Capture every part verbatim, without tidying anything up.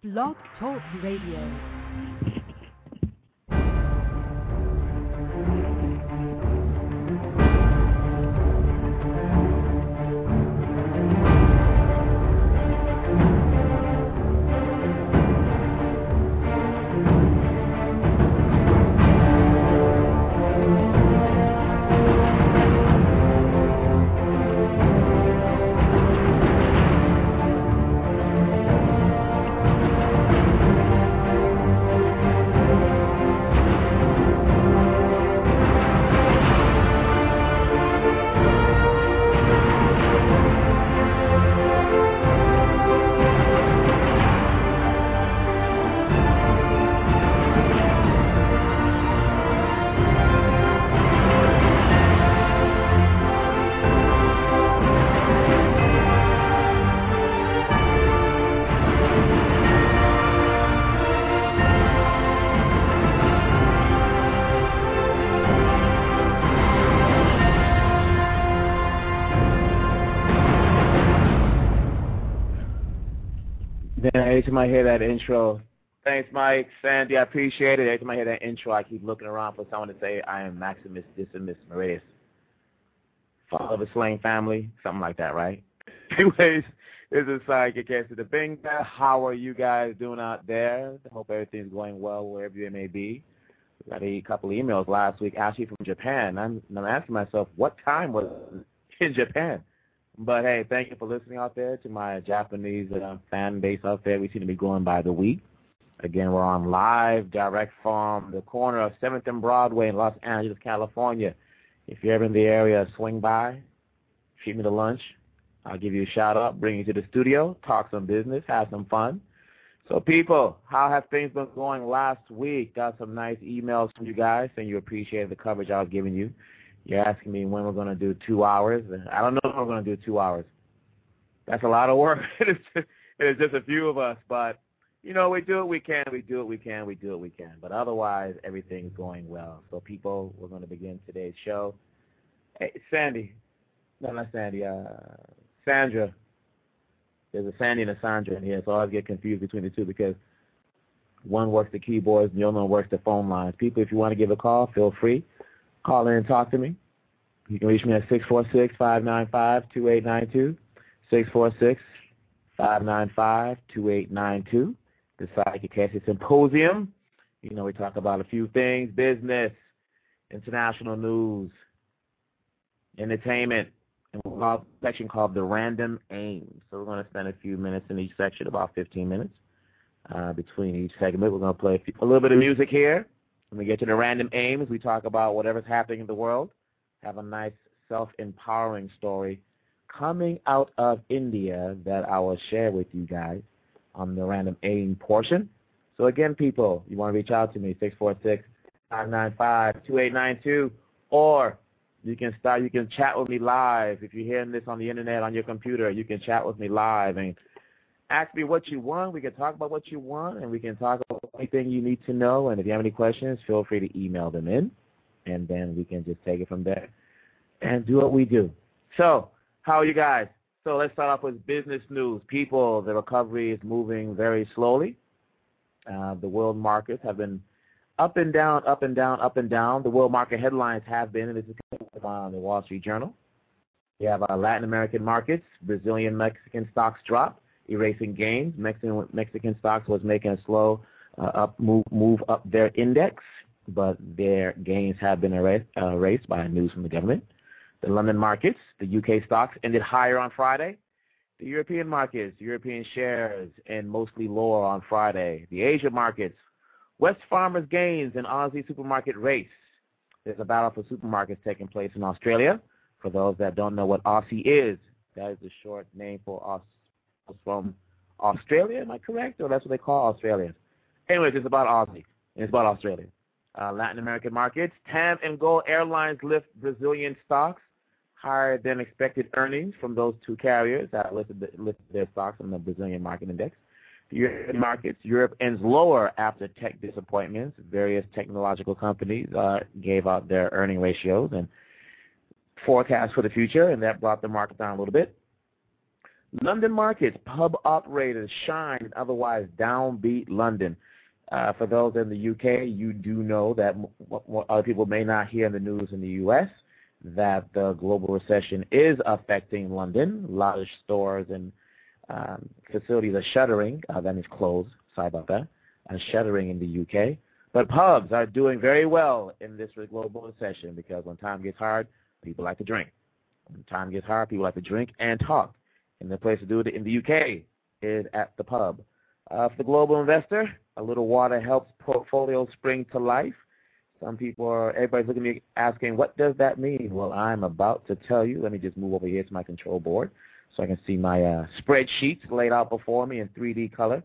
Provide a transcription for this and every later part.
Blog Talk Radio. Every time I hear that intro, thanks, Mike, Sandy, I appreciate it. Every time I hear that intro, I keep looking around for someone to say, I am Maximus Decimus Meridius, father of a slain family, something like that, right? Anyways, this is Psychic Cassie the Binga. How are you guys doing out there? I hope everything's going well wherever you may be. We got a couple of emails last week, actually from Japan. I'm, I'm asking myself, what time was it in Japan? But, hey, thank you for listening out there to my Japanese uh, fan base out there. We seem to be going by the week. Again, we're on live, direct from the corner of seventh and Broadway in Los Angeles, California. If you're ever in the area, swing by, treat me to lunch. I'll give you a shout-out, bring you to the studio, talk some business, have some fun. So, people, how have things been going last week? Got some nice emails from you guys saying you appreciated the coverage I was giving you. You're asking me when we're going to do two hours. I don't know if we're going to do two hours. That's a lot of work. It's just, it's just a few of us. But, you know, we do what we can. We do what we can. We do what we can. But otherwise, everything's going well. So, people, we're going to begin today's show. Hey, Sandy. No, not Sandy. Uh, Sandra. There's a Sandy and a Sandra in here, so I always get confused between the two because one works the keyboards and the other one works the phone lines. People, if you want to give a call, feel free. Call in and talk to me. You can reach me at six four six, five nine five, two eight nine two, six four six, five nine five, two eight nine two. The Psychic Cassie Symposium. You know, we talk about a few things, business, international news, entertainment, and we have a section called the Random Aim. So we're going to spend a few minutes in each section, about fifteen minutes uh, between each segment. We're going to play a, few, a little bit of music here. When we get to the random aims, we talk about whatever's happening in the world. Have a nice self-empowering story coming out of India that I will share with you guys on the random aim portion. So again, people, you want to reach out to me, six four six, five nine five, two eight nine two, or you can start, you can chat with me live. If you're hearing this on the internet, on your computer, you can chat with me live and ask me what you want. We can talk about what you want, and we can talk about anything you need to know. And if you have any questions, feel free to email them in, and then we can just take it from there and do what we do. So, how are you guys? So let's start off with business news. People, the recovery is moving very slowly. Uh, the world markets have been up and down, up and down, up and down. The world market headlines have been, and this is on the Wall Street Journal. We have our Latin American markets. Brazilian, Mexican stocks drop, erasing gains. Mexican Mexican stocks was making a slow uh, up move move up their index, but their gains have been erased, uh, erased by news from the government. The London markets, the U K stocks ended higher on Friday. The European markets, European shares, and mostly lower on Friday. The Asia markets, West Farmers gains and Aussie supermarket race. There's a battle for supermarkets taking place in Australia. For those that don't know what Aussie is, that is the short name for Aus. From Australia, am I correct? Or that's what they call Australians. Anyways, it's about Aussie. It's about Australia. Uh, Latin American markets, T A M and Gol Airlines lift Brazilian stocks, higher than expected earnings from those two carriers that lifted, the, lifted their stocks on the Brazilian market index. The European markets, Europe ends lower after tech disappointments. Various technological companies uh, gave out their earning ratios and forecasts for the future, and that brought the market down a little bit. London markets, pub operators shine in otherwise downbeat London. Uh, for those in the U K, you do know that what other people may not hear in the news in the U S, that the global recession is affecting London. A lot of stores and um, facilities are shuttering. Uh, that means closed. Sorry about that. Uh, shuttering in the U K. But pubs are doing very well in this global recession because when time gets hard, people like to drink. When time gets hard, people like to drink and talk. And the place to do it in the U K is at the pub. Uh, for the global investor, a little water helps portfolios spring to life. Some people are, everybody's looking at me asking, what does that mean? Well, I'm about to tell you. Let me just move over here to my control board so I can see my uh, spreadsheets laid out before me in three D color.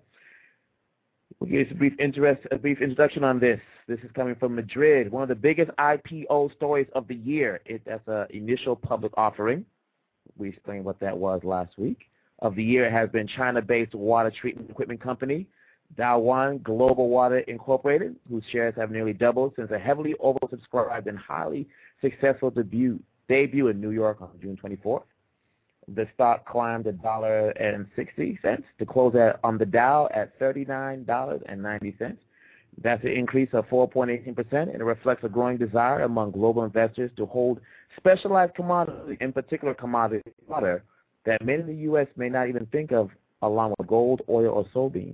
We'll give you a brief, interest, a brief introduction on this. This is coming from Madrid, one of the biggest I P O stories of the year. It, that's an initial public offering. We explained what that was last week. Of the year has been China-based water treatment equipment company, Daowan Global Water Incorporated, whose shares have nearly doubled since a heavily oversubscribed and highly successful debut, debut in New York on June twenty-fourth. The stock climbed one dollar and sixty cents to close at, on the Dow at thirty-nine dollars and ninety cents. That's an increase of four point one eight percent, and it reflects a growing desire among global investors to hold specialized commodities, in particular commodity water, that many in the U S may not even think of, along with gold, oil, or soybeans.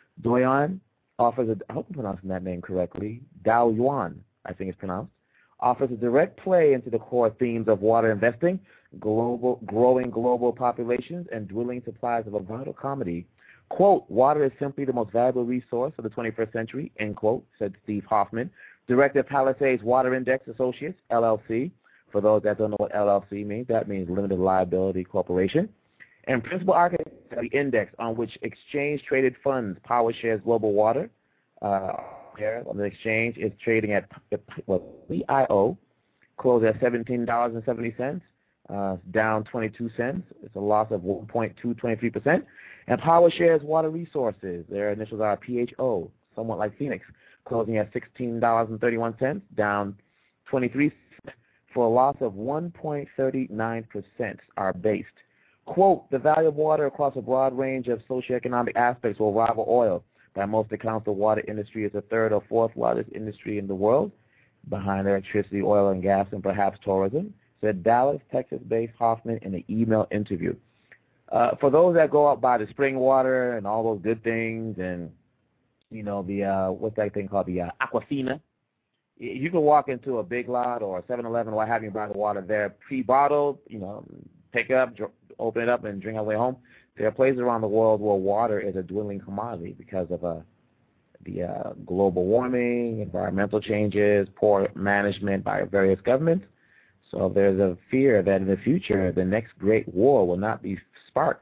Daowan offers, a, I hope I'm pronouncing that name correctly, Daowan, I think it's pronounced, offers a direct play into the core themes of water investing, global, growing global populations, and dwindling supplies of a vital commodity. Quote, water is simply the most valuable resource of the twenty-first century, end quote, said Steve Hoffman, director of Palisades Water Index Associates, L L C. For those that don't know what L L C means, that means Limited Liability Corporation. And principal architect of the index on which exchange-traded funds power shares Global Water. Uh, here on the exchange is trading at, well, P I O, closed at seventeen dollars and seventy cents, uh, down twenty-two cents. It's a loss of one point two two three percent. And Power Shares Water Resources, their initials are P H O, somewhat like Phoenix, closing at sixteen dollars and thirty-one cents, down twenty-three cents, for a loss of one point three nine percent are based. Quote, the value of water across a broad range of socioeconomic aspects will rival oil. By most accounts, the water industry is the third or fourth largest industry in the world, behind electricity, oil and gas, and perhaps tourism, said Dallas, Texas-based Hoffman in an email interview. Uh, for those that go out by the spring water and all those good things and, you know, the, uh, what's that thing called, the uh, Aquafina, you can walk into a Big Lot or a seven eleven or what have you and buy the water there pre-bottled, you know, pick it up, open it up, and drink on the way home. There are places around the world where water is a dwindling commodity because of uh, the uh, global warming, environmental changes, poor management by various governments. So there's a fear that in the future, the next great war will not be sparked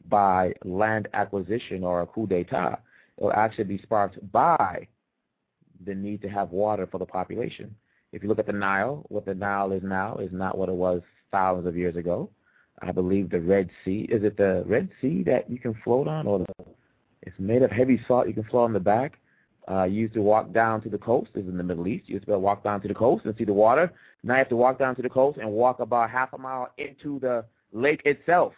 by land acquisition or a coup d'etat. It will actually be sparked by the need to have water for the population. If you look at the Nile, what the Nile is now is not what it was thousands of years ago. I believe the Red Sea, is it the Red Sea that you can float on, or the, it's made of heavy salt, you can float on the back? Uh, you used to walk down to the coast. This is in the Middle East. You used to walk down to the coast and see the water. Now you have to walk down to the coast and walk about half a mile into the lake itself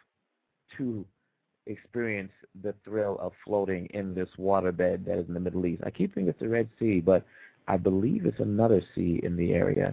to experience the thrill of floating in this waterbed that is in the Middle East. I keep thinking it's the Red Sea, but I believe it's another sea in the area.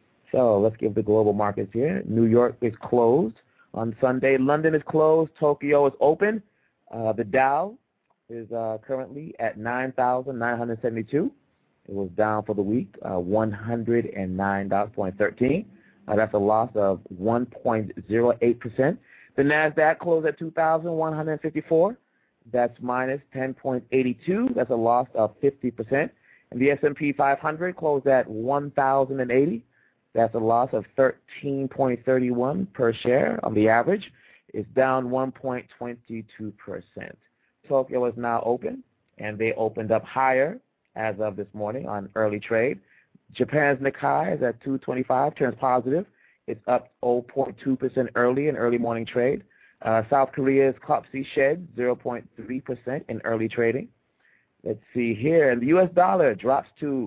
So let's give the global markets here. New York is closed on Sunday. London is closed. Tokyo is open. Uh, the Dow is uh, currently at nine thousand nine hundred seventy-two. It was down for the week, uh, one hundred nine dollars and thirteen cents. Uh, that's a loss of one point zero eight percent. The NASDAQ closed at two thousand one hundred fifty-four. That's minus ten point eight two. That's a loss of fifty percent. And the S and P five hundred closed at one thousand eighty. That's a loss of thirteen point three one per share on the average. It's down one point two two percent. Tokyo is now open, and they opened up higher as of this morning on early trade. Japan's Nikkei is at two twenty-five, turns positive. It's up zero point two percent early in early morning trade. Uh, South Korea's K O P S I shed zero point three percent in early trading. Let's see here. And the U S dollar drops to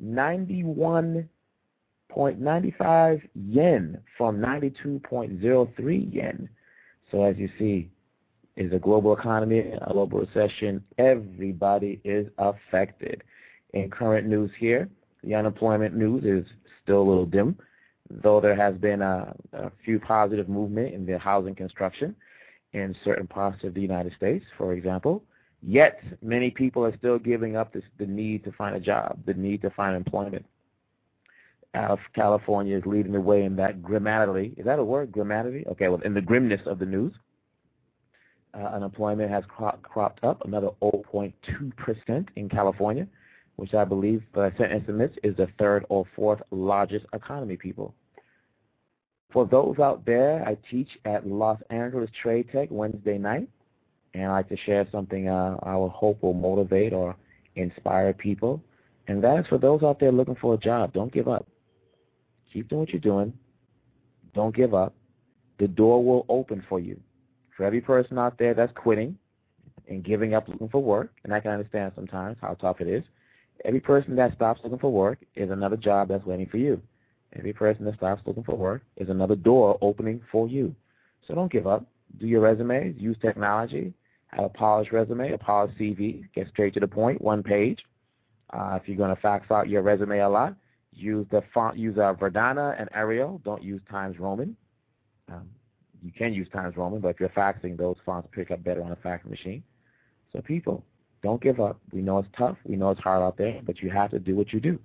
ninety-one point nine five yen from ninety-two point zero three yen. So as you see, Is a global economy, a global recession? Everybody is affected. In current news here, the unemployment news is still a little dim, though there has been a, a few positive movement in the housing construction in certain parts of the United States, for example. Yet, many people are still giving up this, the need to find a job, the need to find employment. Uh, California is leading the way in that grammatically. Is that a word, grammatically? Okay, well, in the grimness of the news. Uh, unemployment has cro- cropped up another zero point two percent in California, which I believe, by certain estimates, is the third or fourth largest economy, people. For those out there, I teach at Los Angeles Trade Tech Wednesday night, and I like to share something uh, I will hope will motivate or inspire people, and that is for those out there looking for a job. Don't give up. Keep doing what you're doing. Don't give up. The door will open for you. For every person out there that's quitting and giving up looking for work, and I can understand sometimes how tough it is, every person that stops looking for work is another job that's waiting for you. Every person that stops looking for work is another door opening for you. So don't give up. Do your resumes. Use technology. Have a polished resume, a polished C V. Get straight to the point, one page. Uh, if you're going to fax out your resume a lot, use the font. Use uh, Verdana and Arial. Don't use Times Roman. Um, You can use Times Roman, but if you're faxing, those fonts pick up better on a fax machine. So people, don't give up. We know it's tough. We know it's hard out there, but you have to do what you do.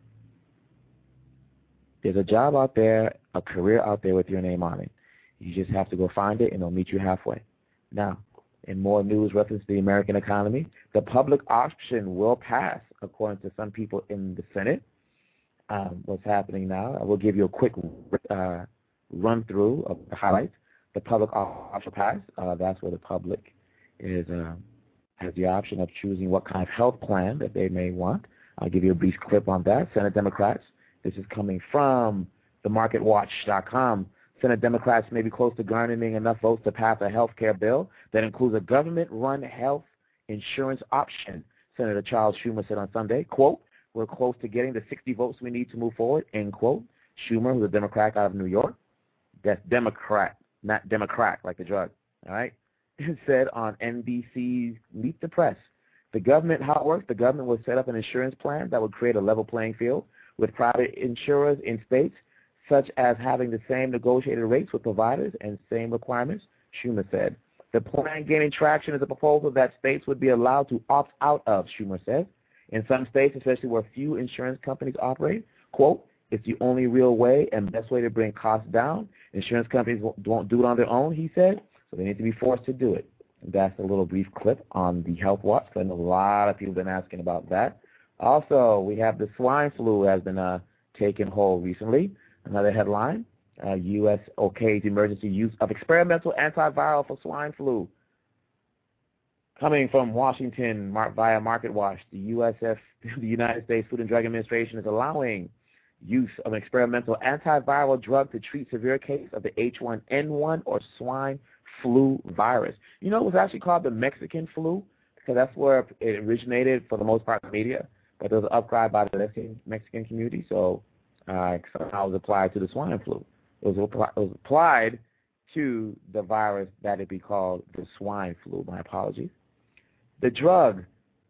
There's a job out there, a career out there with your name on it. You just have to go find it, and they'll meet you halfway. Now, in more news reference to the American economy, the public option will pass, according to some people in the Senate. Um, what's happening now? I will give you a quick uh, run-through of the highlights. The public option pass, uh, that's where the public is uh, has the option of choosing what kind of health plan that they may want. I'll give you a brief clip on that. Senate Democrats, this is coming from the market watch dot com. Senate Democrats may be close to garnering enough votes to pass a health care bill that includes a government-run health insurance option. Senator Charles Schumer said on Sunday, quote, "We're close to getting the sixty votes we need to move forward," end quote. Schumer, who's a Democrat out of New York, that's Democrat, not Democrat, like the drug, all right, said on N B C's Meet the Press, the government, how it works, the government will set up an insurance plan that would create a level playing field with private insurers in states, such as having the same negotiated rates with providers and same requirements, Schumer said. The plan gaining traction is a proposal that states would be allowed to opt out of, Schumer said. In some states, especially where few insurance companies operate, quote, "It's the only real way and best way to bring costs down. Insurance companies won't do it on their own," he said, so they need to be forced to do it. And that's a little brief clip on the Health Watch. I know a lot of people have been asking about that. Also, we have the swine flu has been uh, taken hold recently. Another headline, uh, U S okays emergency use of experimental antiviral for swine flu. Coming from Washington via Market Watch, the U S F, the United States Food and Drug Administration, is allowing use of an experimental antiviral drug to treat severe cases of the H one N one or swine flu virus. You know, it was actually called the Mexican flu because that's where it originated for the most part in the media, but there was an outcry by the Mexican, Mexican community, so uh, somehow it was applied to the swine flu. It was, apply, it was applied to the virus that it be called the swine flu. My apologies. The drug,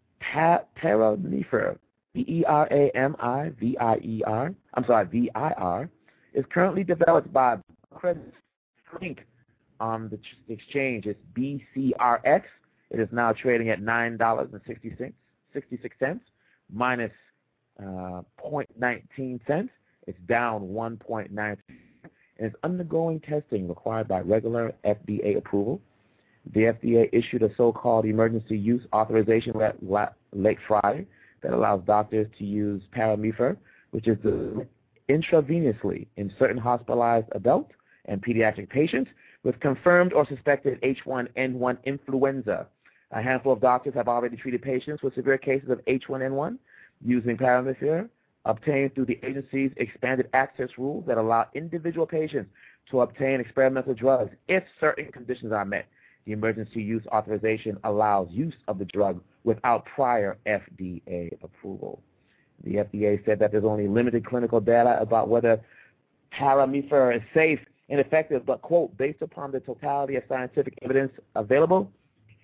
Peramifir, B E R A M I V I E R, I'm sorry, V I R, is currently developed by Credit Inc on the exchange. It's B C R X. It is now trading at nine dollars and sixty-six cents, minus uh, zero point one nine cents. It's down one point nine cents, and it's undergoing testing required by regular F D A approval. The F D A issued a so-called emergency use authorization late Friday that allows doctors to use Peramifir, which is the intravenously in certain hospitalized adult and pediatric patients with confirmed or suspected H one N one influenza. A handful of doctors have already treated patients with severe cases of H one N one using Peramifir, obtained through the agency's expanded access rules that allow individual patients to obtain experimental drugs if certain conditions are met. The emergency use authorization allows use of the drug without prior F D A approval. The F D A said that there's only limited clinical data about whether Peramifir is safe and effective, but, quote, based upon the totality of scientific evidence available,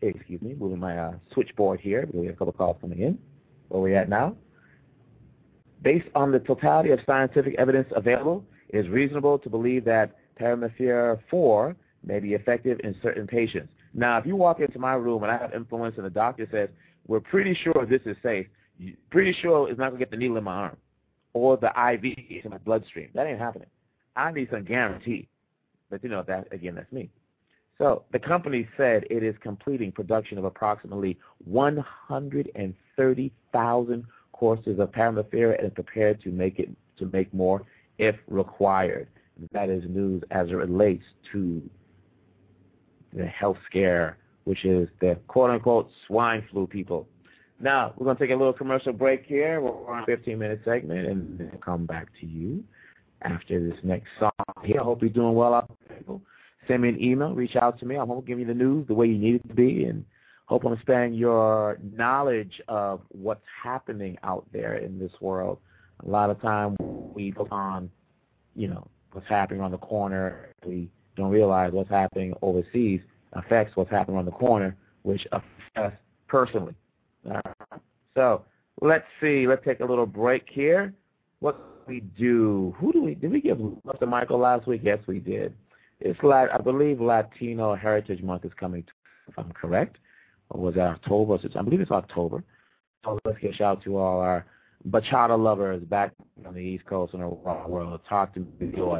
excuse me, moving my uh, switchboard here because we have a couple calls coming in. Where we at now? Based on the totality of scientific evidence available, it is reasonable to believe that Paramythera four may be effective in certain patients. Now, if you walk into my room and I have influenza and the doctor says, we're pretty sure this is safe, pretty sure it's not going to get the needle in my arm or the I V in my bloodstream. That ain't happening. I need some guarantee. But, you know, that again, that's me. So the company said it is completing production of approximately one hundred thirty thousand courses of Paramythera and prepared to make it to make more if required. That is news as it relates to the health scare, which is the quote-unquote swine flu, people. Now, we're going to take a little commercial break here. We're on a fifteen-minute segment, and then come back to you after this next song here. I hope you're doing well out there, people. Send me an email. Reach out to me. I'm going to give you the news the way you need it to be, and hope I'm expanding your knowledge of what's happening out there in this world. A lot of time we focus on, you know, what's happening on the corner. We don't realize what's happening overseas affects what's happening on the corner, which affects us personally. Uh, so let's see. Let's take a little break here. What do we do? Who do we did we give love to Michael last week? Yes, we did. It's like I believe Latino Heritage Month is coming, if I'm correct. Or was that October? I believe it's October. So let's get a shout out to all our bachata lovers back on the East Coast and around the world. Talk to me, joy.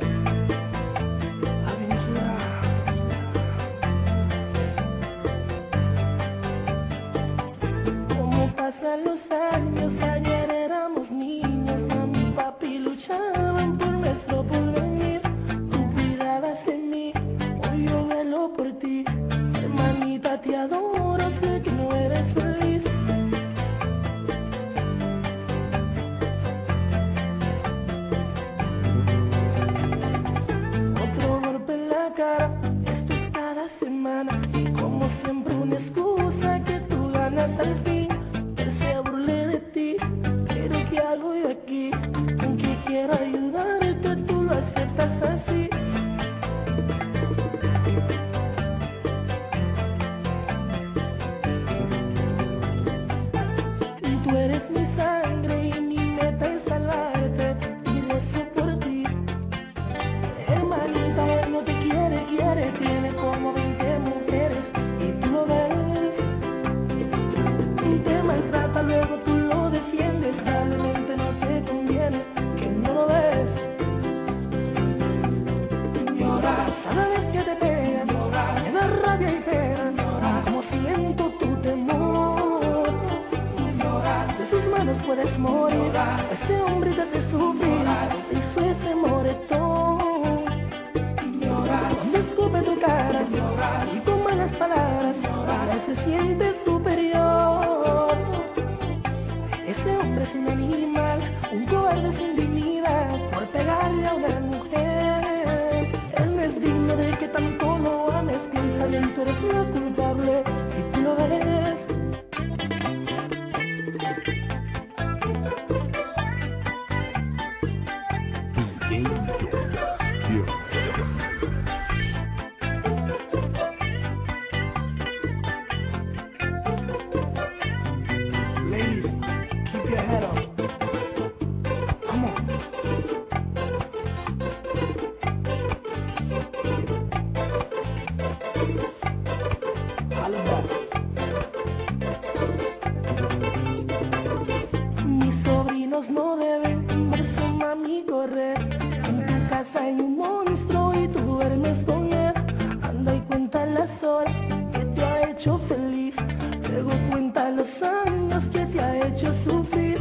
Como pasan los años, ayer éramos niños, mami y papi luchaban por nuestro porvenir. Tú cuidabas de mí, hoy yo velo por ti. Hermanita, te adoro, sé que no eres feliz. Otro golpe en la cara, esto es cada semana. Y como siempre una excusa que tú ganas al fin. Él se burle de ti, pero ¿qué hago yo aquí? Aunque quiero ayudarte, tú lo aceptas así. Tú eres mi sangre y mi meta es salvarte, y rezo por ti. Hermanita, él no te quiere, quiere, tiene como veinte mujeres, y tú lo ves. Y te maltrata, luego tú lo defiendes, probablemente no te conviene, que no lo ves. Llorar, cada vez que te pegan, llorar, me da rabia y pena, llorar, como siento tu temor. Llorar, de sus manos puedes morir, llorar, ese hombre te hace sufrir, llorar, hizo ese moretón. Llorar, cuando escupe tu cara, llorar, y con malas palabras, llorar, se siente superior. Ese hombre es un animal, un cobarde sin dignidad, por pegarle a una mujer. Él no es digno de que tanto lo ames, piensa bien, tú eres la culpable, y tú lo ves. Ladies, keep your head up. Come on. Holla back. Mis sobrinos no deben ver su mami correr. En tu casa hay un monstruo y tú duermes con él. Anda y cuenta las horas que te ha hecho feliz. Luego cuenta los años que te ha hecho sufrir.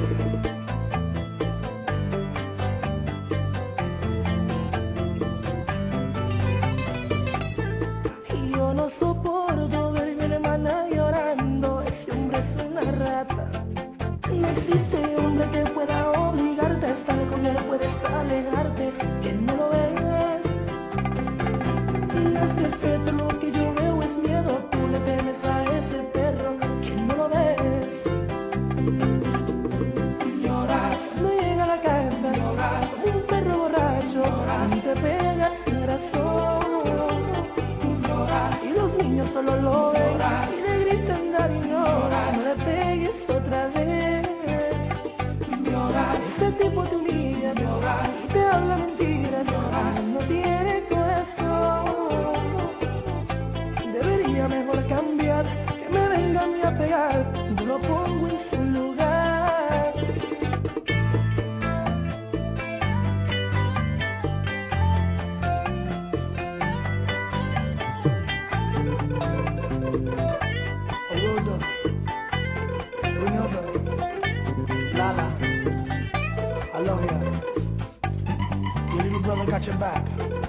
Y yo no soporto ver mi hermana llorando. Ese hombre es una rata. No existe hombre que pueda obligarte a estar con él. Puedes alejarte, que no lo ves. No es respeto, lo que yo veo es miedo. Tú le temes a ese perro, que no lo ves. lo pongo en su lugar. Orodo, Renodo, Lala, I love you. Your little brother got your back.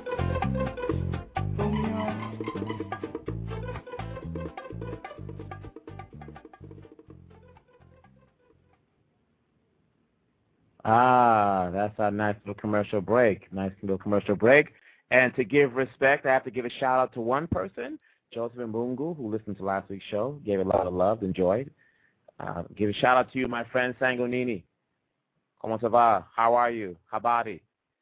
Ah, that's our nice little commercial break. Nice little commercial break. And to give respect, I have to give a shout out to one person, Joseph Mbungu, who listened to last week's show, gave it a lot of love, enjoyed. Uh, give a shout out to you, my friend Sangonini. Comment ça va? How are you? Habari?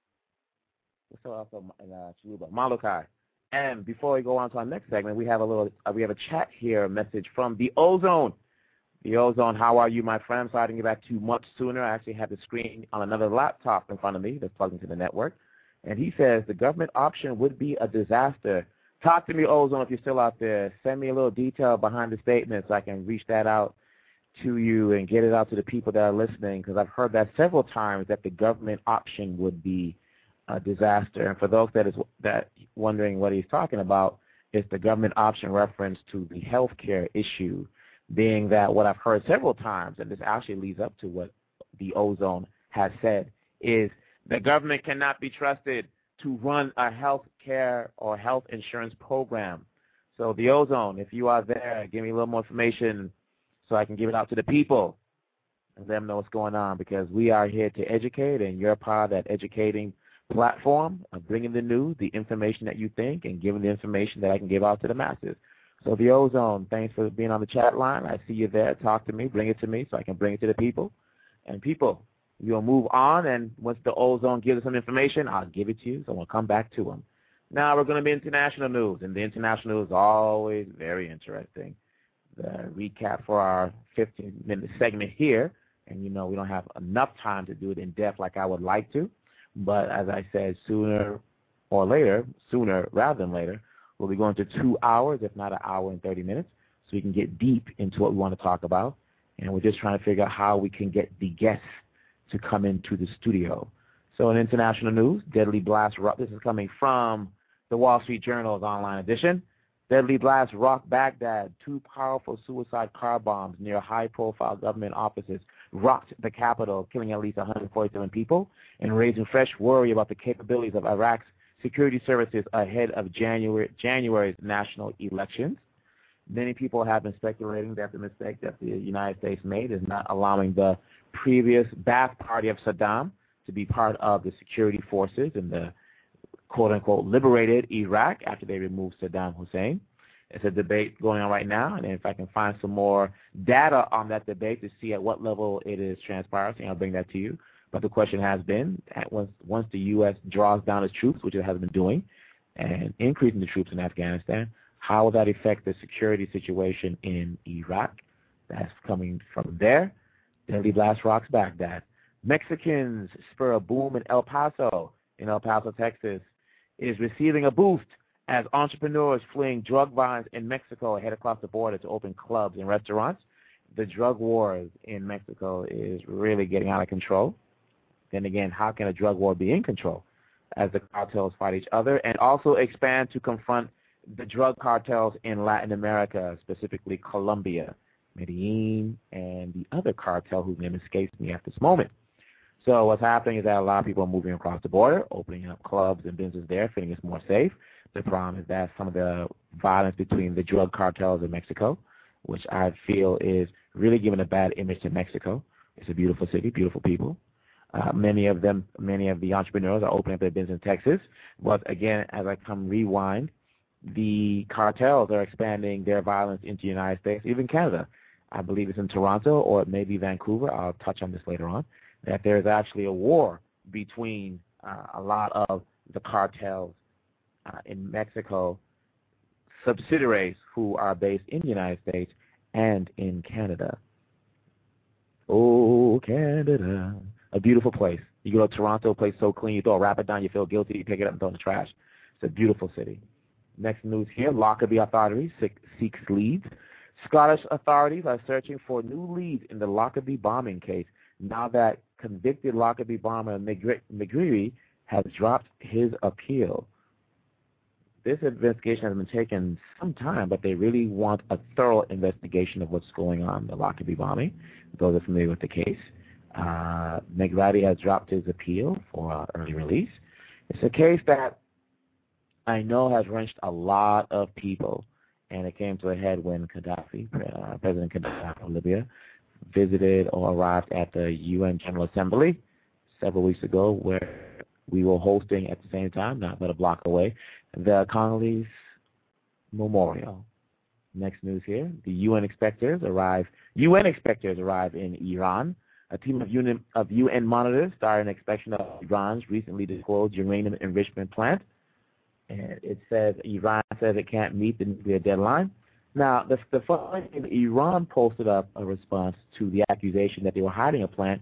What's up in uh, Chiluba? Malukai. And before we go on to our next segment, we have a little, uh, we have a chat here, a message from the Ozone. The Ozone, how are you, my friend? So I didn't get back too much sooner. I actually had the screen on another laptop in front of me that's plugged into the network. And he says the government option would be a disaster. Talk to me, Ozone, if you're still out there. Send me a little detail behind the statement so I can reach that out to you and get it out to the people that are listening, because I've heard that several times that the government option would be a disaster. And for those that is that wondering what he's talking about, it's the government option reference to the health care issue, being that what I've heard several times, and this actually leads up to what the Ozone has said, is the government cannot be trusted to run a health care or health insurance program. So the Ozone, if you are there, give me a little more information so I can give it out to the people and let them know what's going on, because we are here to educate, and you're part of that educating platform of bringing the news, the information that you think, and giving the information that I can give out to the masses. So the Ozone, thanks for being on the chat line. I see you there. Talk to me. Bring it to me so I can bring it to the people. And people, you'll move on, and once the Ozone gives us some information, I'll give it to you, so we'll come back to them. Now we're going to be international news, and the international news is always very interesting. The recap for our fifteen-minute segment here, and you know we don't have enough time to do it in depth like I would like to, but as I said, sooner or later, sooner rather than later, we'll be going to two hours, if not an hour and thirty minutes, so we can get deep into what we want to talk about. And we're just trying to figure out how we can get the guests to come into the studio. So in international news, Deadly Blast Rock, this is coming from the Wall Street Journal's online edition. Deadly Blast rocked Baghdad. Two powerful suicide car bombs near high-profile government offices rocked the capital, killing at least one hundred forty-seven people and raising fresh worry about the capabilities of Iraq's security services ahead of January, January's national elections. Many people have been speculating that the mistake that the United States made is not allowing the previous Ba'ath Party of Saddam to be part of the security forces in the quote-unquote liberated Iraq after they removed Saddam Hussein. It's a debate going on right now, and if I can find some more data on that debate to see at what level it is transpiring, I'll bring that to you. But the question has been, at once, once the U S draws down its troops, which it has been doing, and increasing the troops in Afghanistan, how will that affect the security situation in Iraq? That's coming from there. Deadly Blast rocks Baghdad. Mexicans spur a boom in El Paso, in El Paso, Texas, is receiving a boost as entrepreneurs fleeing drug violence in Mexico head across the border to open clubs and restaurants. The drug wars in Mexico is really getting out of control. Then again, how can a drug war be in control as the cartels fight each other and also expand to confront the drug cartels in Latin America, specifically Colombia, Medellin, and the other cartel whose name escapes me at this moment. So what's happening is that a lot of people are moving across the border, opening up clubs and businesses there, feeling it's more safe. The problem is that some of the violence between the drug cartels in Mexico, which I feel is really giving a bad image to Mexico. It's a beautiful city, beautiful people. Uh, many of them, many of the entrepreneurs are opening up their business in Texas. But again, as I come rewind, the cartels are expanding their violence into the United States, even Canada. I believe it's in Toronto or it may be Vancouver. I'll touch on this later on. That there is actually a war between uh, a lot of the cartels uh, in Mexico, subsidiaries who are based in the United States and in Canada. Oh, Canada. A beautiful place. You go to Toronto, a place so clean, you throw a wrapper down, you feel guilty, you pick it up and throw it in the trash. It's a beautiful city. Next news here, Lockerbie authorities seeks leads. Scottish authorities are searching for new leads in the Lockerbie bombing case now that convicted Lockerbie bomber McGreevy has dropped his appeal. This investigation has been taking some time, but they really want a thorough investigation of what's going on in the Lockerbie bombing. Those are familiar with the case. Uh, McGreevy has dropped his appeal for uh, early release. It's a case that I know has wrenched a lot of people, and it came to a head when Gaddafi, uh, President Gaddafi of Libya, visited or arrived at the U N General Assembly several weeks ago, where we were hosting at the same time, not but a block away, the Congolese Memorial. Next news here: the U N inspectors arrive. U N inspectors arrive in Iran. A team of U N, of U N monitors started an inspection of Iran's recently disclosed uranium enrichment plant. And it says Iran says it can't meet the nuclear deadline. Now, the, the funny thing, Iran posted up a response to the accusation that they were hiding a plant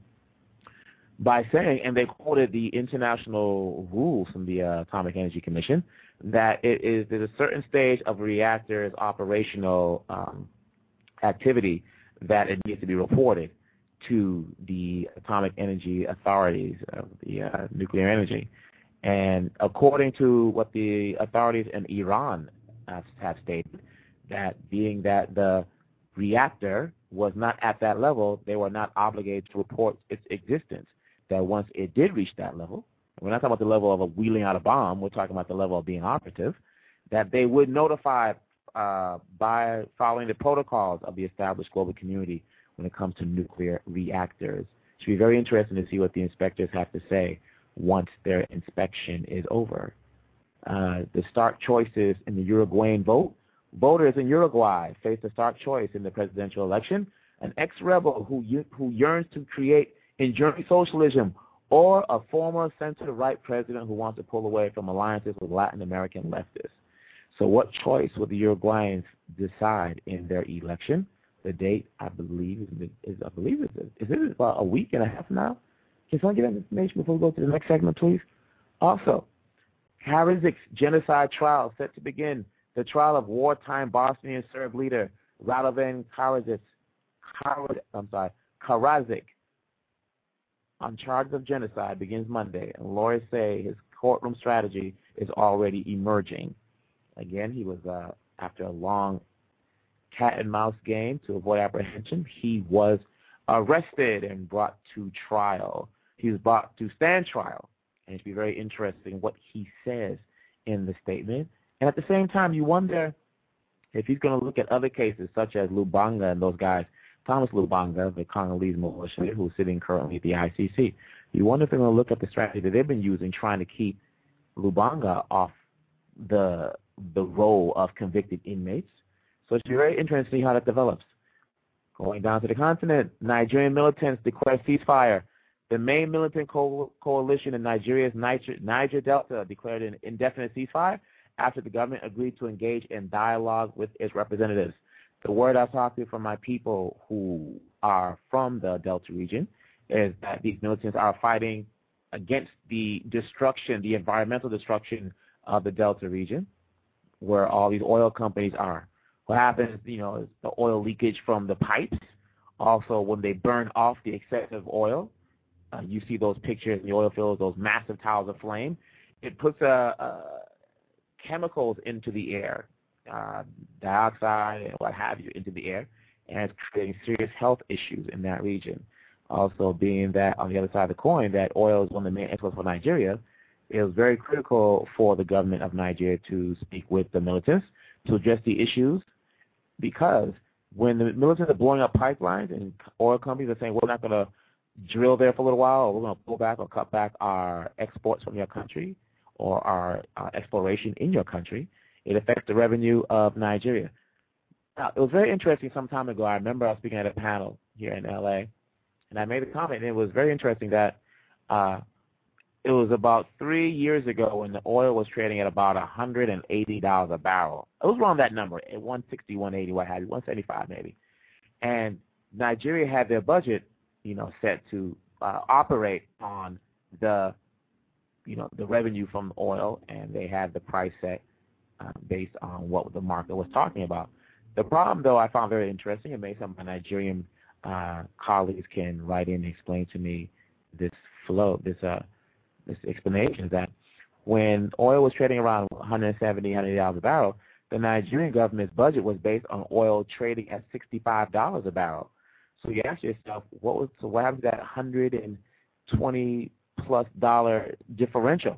by saying, and they quoted the international rules from the uh, Atomic Energy Commission, that it is there's a certain stage of a reactor's operational um, activity that it needs to be reported to the atomic energy authorities of the uh, nuclear energy. And according to what the authorities in Iran have, have stated, that being that the reactor was not at that level, they were not obligated to report its existence. That once it did reach that level, we're not talking about the level of a wheeling out a bomb, we're talking about the level of being operative, that they would notify uh, by following the protocols of the established global community when it comes to nuclear reactors. It should be very interesting to see what the inspectors have to say once their inspection is over. Uh, the stark choices in the Uruguayan vote. Voters in Uruguay face a stark choice in the presidential election: an ex-rebel who who yearns to create enduring socialism, or a former center-right president who wants to pull away from alliances with Latin American leftists. So what choice will the Uruguayans decide in their election? The date, I believe, is, is I believe is is it about a week and a half now? Can someone get that information before we go to the next segment, please? Also, Karazic's genocide trial set to begin. The trial of wartime Bosnian Serb leader Radovan Karadzic, Karadzic, I'm sorry, Karadzic, on charges of genocide begins Monday, and lawyers say his courtroom strategy is already emerging. Again, he was uh, after a long cat and mouse game to avoid apprehension. He was arrested and brought to trial. He was brought to stand trial, and it'd be very interesting what he says in the statement. And at the same time, you wonder if he's going to look at other cases such as Lubanga and those guys, Thomas Lubanga, the Congolese militia, who's sitting currently at the I C C. You wonder if they're going to look at the strategy that they've been using trying to keep Lubanga off the the roll of convicted inmates. So it's very interesting to see how that develops. Going down to the continent, Nigerian militants declare ceasefire. The main militant co- coalition in Nigeria's Niger, Niger Delta declared an indefinite ceasefire after the government agreed to engage in dialogue with its representatives. The word I've talked to from my people who are from the Delta region is that these militants are fighting against the destruction, the environmental destruction of the Delta region, where all these oil companies are. What happens, you know, is the oil leakage from the pipes. Also, when they burn off the excessive oil, uh, you see those pictures in the oil fields, those massive towers of flame. It puts uh, uh, chemicals into the air, uh, dioxide and what have you, into the air, and it's creating serious health issues in that region. Also, being that on the other side of the coin, that oil is one of the main exports for Nigeria, it was very critical for the government of Nigeria to speak with the militants to address the issues, because when the militants are blowing up pipelines and oil companies are saying we're not going to drill there for a little while, or we're going to pull back or cut back our exports from your country or our uh, exploration in your country, it affects the revenue of Nigeria. Now, it was very interesting some time ago. I remember I was speaking at a panel here in L A, and I made a comment, and it was very interesting that uh, it was about three years ago when the oil was trading at about one hundred eighty dollars a barrel. It was around that number, at one sixty, one eighty, what have you, one seventy-five maybe. And Nigeria had their budget, you know, set to uh, operate on the, you know, the revenue from the oil, and they had the price set uh, based on what the market was talking about. The problem, though, I found very interesting, and maybe some of my Nigerian uh, colleagues can write in and explain to me this flow, this uh, this explanation, is that when oil was trading around one hundred seventy dollars, one hundred dollars a barrel, the Nigerian government's budget was based on oil trading at sixty-five dollars a barrel. So you ask yourself, what was so what happened to that one hundred twenty plus dollar differential?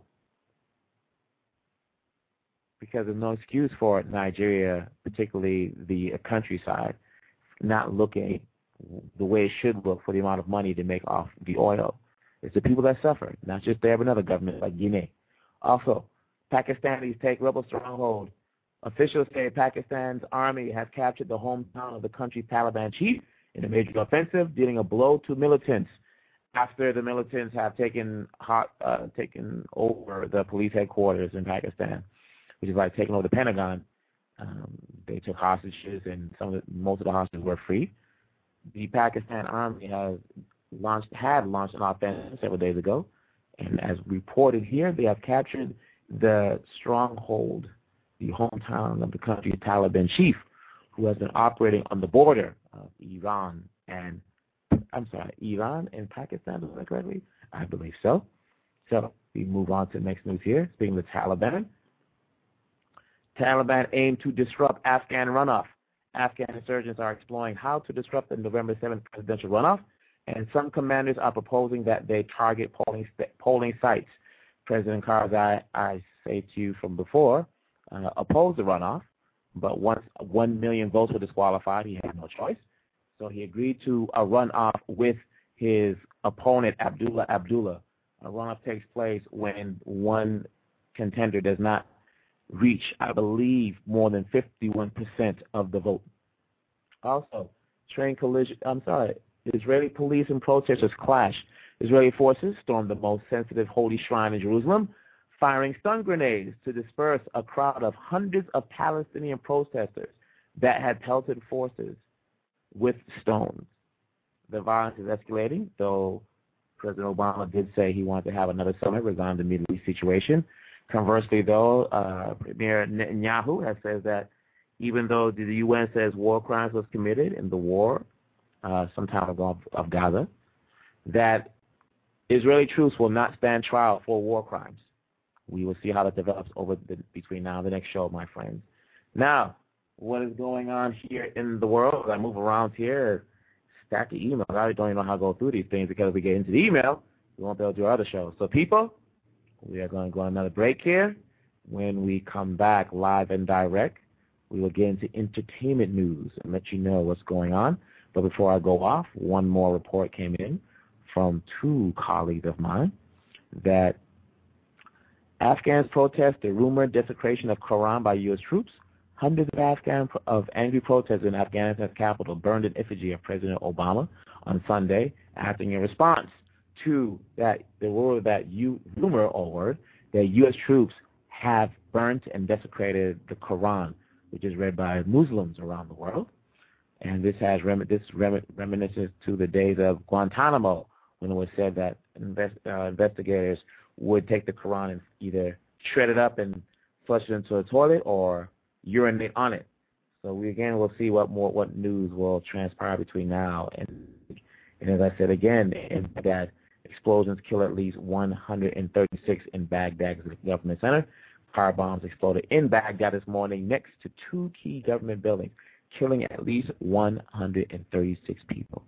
Because there's no excuse for Nigeria, particularly the countryside, not looking the way it should look for the amount of money to make off the oil. It's the people that suffer, not just there, but another government like Guinea. Also, Pakistanis take rebel stronghold. Officials say Pakistan's army has captured the hometown of the country's Taliban chief in a major offensive, dealing a blow to militants after the militants have taken hot, uh, taken over the police headquarters in Pakistan, which is like taking over the Pentagon. Um, they took hostages, and some of the, most of the hostages were free. The Pakistan army has launched had launched an offensive several days ago, and as reported here, they have captured the stronghold, the hometown of the country's Taliban chief, who has been operating on the border of Iran and I'm sorry, Iran and Pakistan. Is that correctly? I believe so. So we move on to the next news here. Speaking of the Taliban, Taliban aim to disrupt Afghan runoff. Afghan insurgents are exploring how to disrupt the November seventh presidential runoff, and some commanders are proposing that they target polling polling sites. President Karzai, I say to you from before, uh, opposed the runoff, but once one million votes were disqualified, he had no choice. So he agreed to a runoff with his opponent, Abdullah Abdullah. A runoff takes place when one contender does not reach, I believe, more than fifty-one percent of the vote. Also, train collision, I'm sorry, Israeli police and protesters clash. Israeli forces stormed the most sensitive holy shrine in Jerusalem, firing stun grenades to disperse a crowd of hundreds of Palestinian protesters that had pelted forces with stones. The violence is escalating, though President Obama did say he wanted to have another summit regarding the Middle East situation. Conversely, though, uh, Premier Netanyahu has said that even though the U N says war crimes was committed in the war uh, some time ago of, of Gaza, that Israeli troops will not stand trial for war crimes. We will see how that develops over the, between now and the next show, my friends. Now, what is going on here in the world? As I move around here, stack of emails. I don't even know how to go through these things because if we get into the email, we won't be able to do our other shows. So, people, we are going to go on another break here. When we come back live and direct, we will get into entertainment news and let you know what's going on. But before I go off, one more report came in from two colleagues of mine that Afghans protest the rumored desecration of Quran by U S troops. Hundreds of Afghan of angry protesters in Afghanistan's capital burned an effigy of President Obama on Sunday, acting in response to that the word that you rumor or word that U S troops have burnt and desecrated the Quran, which is read by Muslims around the world. And this has rem- this rem- reminisces to the days of Guantanamo, when it was said that invest- uh, investigators would take the Quran and either shred it up and flush it into a toilet or urinate on it. So we again will see what more what news will transpire between now and and as I said again, in Baghdad, explosions kill at least one hundred thirty-six in Baghdad's government center. Car bombs exploded in Baghdad this morning next to two key government buildings, killing at least one hundred thirty-six people.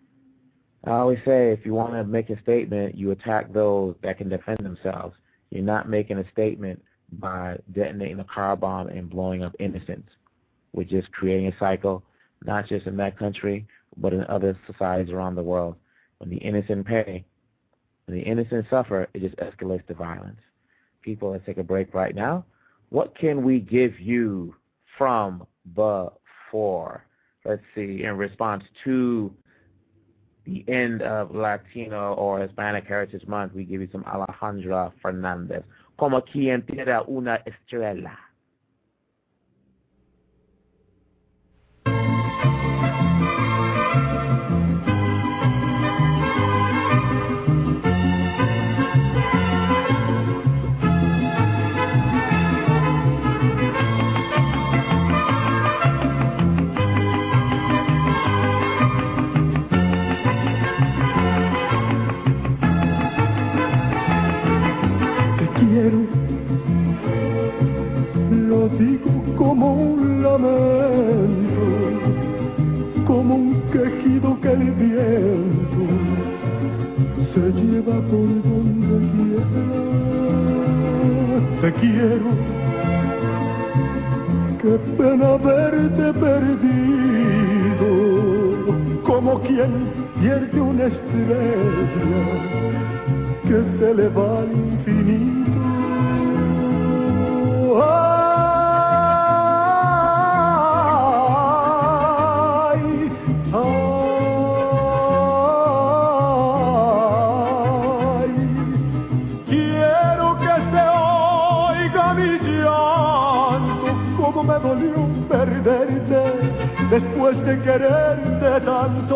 I always say, if you want to make a statement, you attack those that can defend themselves. You're not making a statement by detonating a car bomb and blowing up innocents. We're just creating a cycle, not just in that country, but in other societies around the world. When the innocent pay, when the innocent suffer, it just escalates the violence. People, let's take a break right now. What can we give you from before? Let's see, in response to the end of Latino or Hispanic Heritage Month, we give you some Alejandra Fernandez. Como quien tira una estrella. pena verte perdido, como quien pierde una estrella que se le va al infinito. Ay, ay, quiero que se oiga mi llanto, como me dolió perderte después de quererte tanto.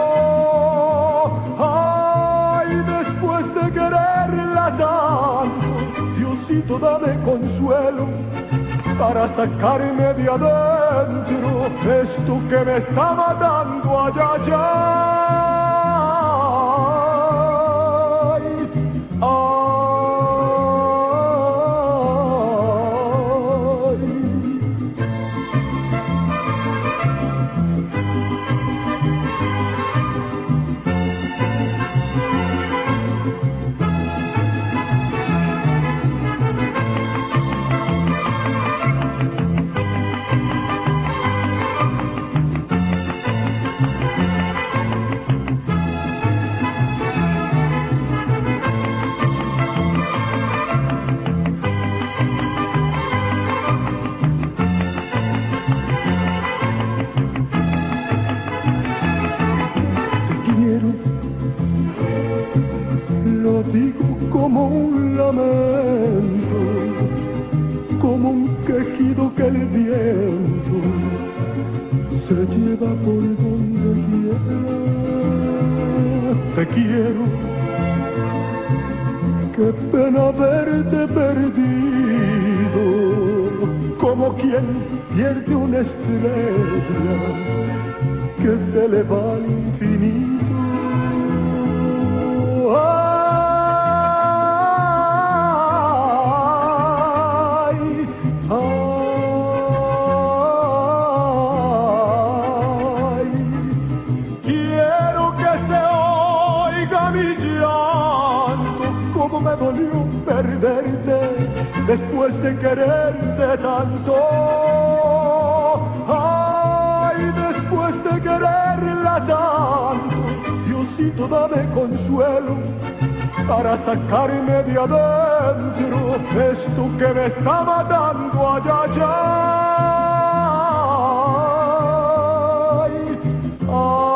Ay, después de quererla tanto, Diosito, dame consuelo para sacarme de adentro esto que me está matando allá, allá. Ay, ay. Como un lamento, como un quejido que el viento se lleva por donde quiera. Te quiero, qué pena verte perdido, como quien pierde una estrella que se le va al infinito. ¡Ay! Me dolió perderte después de quererte tanto. Ay, después de quererla tanto, Diosito, dame consuelo para sacarme de adentro esto que me está matando allá, allá. Ay, ay.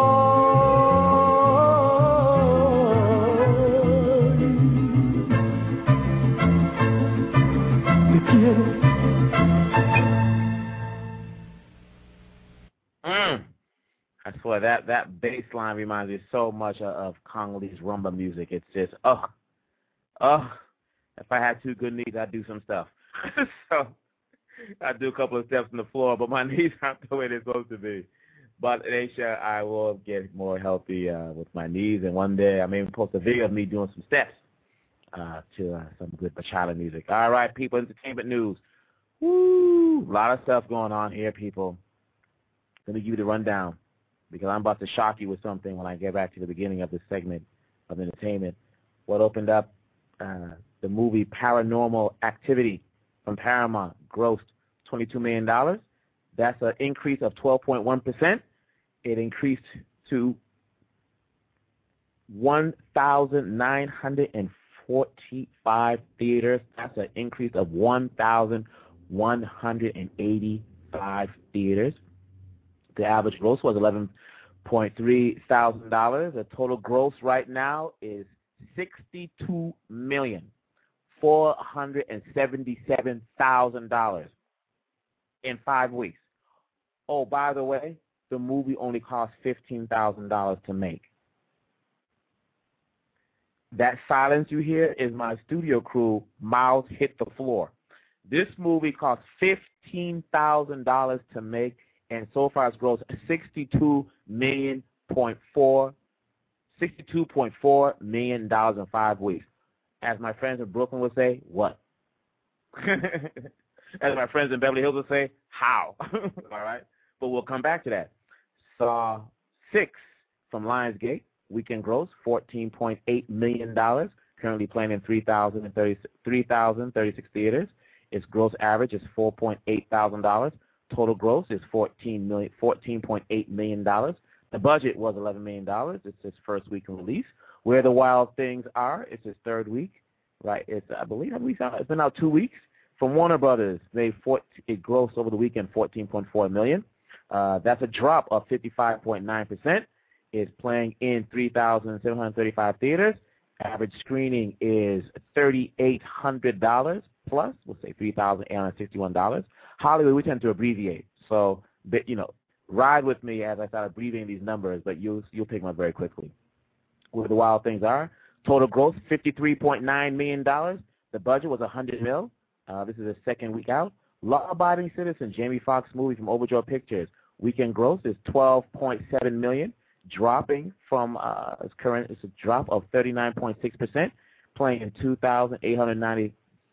Mm. I swear that that bass line reminds me so much of, of Congolese rumba music. It's just oh, oh. If I had two good knees, I'd do some stuff. So I'd do a couple of steps on the floor, but my knees aren't the way they're supposed to be. But Aisha, I will get more healthy uh, with my knees, and one day I may even post a video of me doing some steps uh, to uh, some good Bachata music. All right, people, entertainment news. Woo! A lot of stuff going on here, people. Let me give you the rundown, because I'm about to shock you with something when I get back to the beginning of this segment of entertainment. What opened up uh, the movie Paranormal Activity from Paramount grossed twenty-two million dollars. That's an increase of twelve point one percent. It increased to one thousand nine hundred forty-five theaters. That's an increase of one thousand one hundred eighty-five theaters. The average gross was eleven point three thousand dollars. The total gross right now is sixty-two million four hundred seventy-seven thousand dollars in five weeks. Oh, by the way, the movie only cost fifteen thousand dollars to make. That silence you hear is my studio crew. Mouths hit the floor. This movie cost fifteen thousand dollars to make, and so far it's grossed sixty-two million point four, sixty-two point four million dollars in five weeks. As my friends in Brooklyn would say, what? As my friends in Beverly Hills would say, how? All right, but we'll come back to that. Saw six from Lionsgate, weekend gross fourteen point eight million dollars. Currently playing in three thousand thirty-six theaters. Its gross average is four point eight thousand dollars. Total gross is fourteen million, fourteen point eight million dollars. The budget was eleven million dollars. It's his first week in release. Where the Wild Things Are, it's his third week, right? It's I believe I believe it's been out two weeks. From Warner Brothers, they it grossed over the weekend fourteen point four million dollars. Uh, that's a drop of fifty-five point nine percent. It's playing in three thousand seven hundred thirty-five theaters. Average screening is three thousand eight hundred dollars plus. We'll say three thousand eight hundred sixty-one dollars. Hollywood, we tend to abbreviate, so you know, ride with me as I start abbreviating these numbers, but you'll you'll pick them up very quickly. Where the Wild Things Are, total gross fifty-three point nine million dollars. The budget was one hundred mil. Uh, this is the second week out. Law-Abiding Citizen, Jamie Foxx movie from Overjoyed Pictures. Weekend gross is twelve point seven million dollars, dropping from uh, its current. It's a drop of thirty-nine point six percent, playing in two thousand eight hundred ninety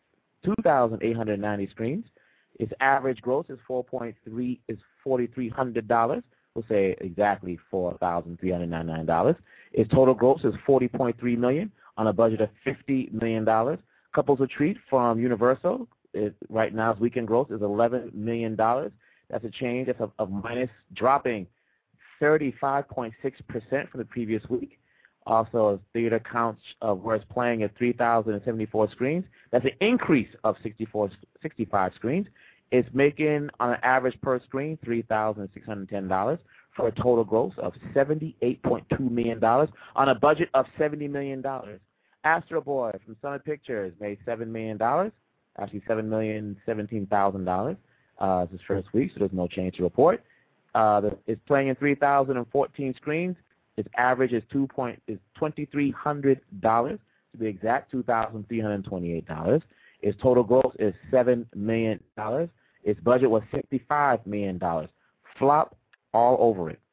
screens. Its average gross is four point three is forty three hundred dollars. We'll say exactly four thousand three hundred ninety nine dollars. Its total gross is forty point three million on a budget of fifty million dollars. Couples Retreat from Universal, it, right now its weekend gross is eleven million dollars. That's a change. That's a, a minus, dropping thirty-five point six percent from the previous week. Also, theater counts of where it's playing at three thousand seventy-four screens. That's an increase of sixty-four, sixty-five screens. It's making, on an average per screen, three thousand six hundred ten dollars for a total gross of seventy-eight point two million dollars on a budget of seventy million dollars. Astro Boy from Summit Pictures made seven million dollars, actually seven million seventeen thousand dollars. Uh, it's his first week, so there's no change to report. Uh, the, it's playing in three thousand fourteen screens. Its average is two point is twenty-three hundred dollars to be exact, two thousand three hundred twenty-eight dollars. Its total gross is seven million dollars. Its budget was sixty-five million dollars. Flop all over it.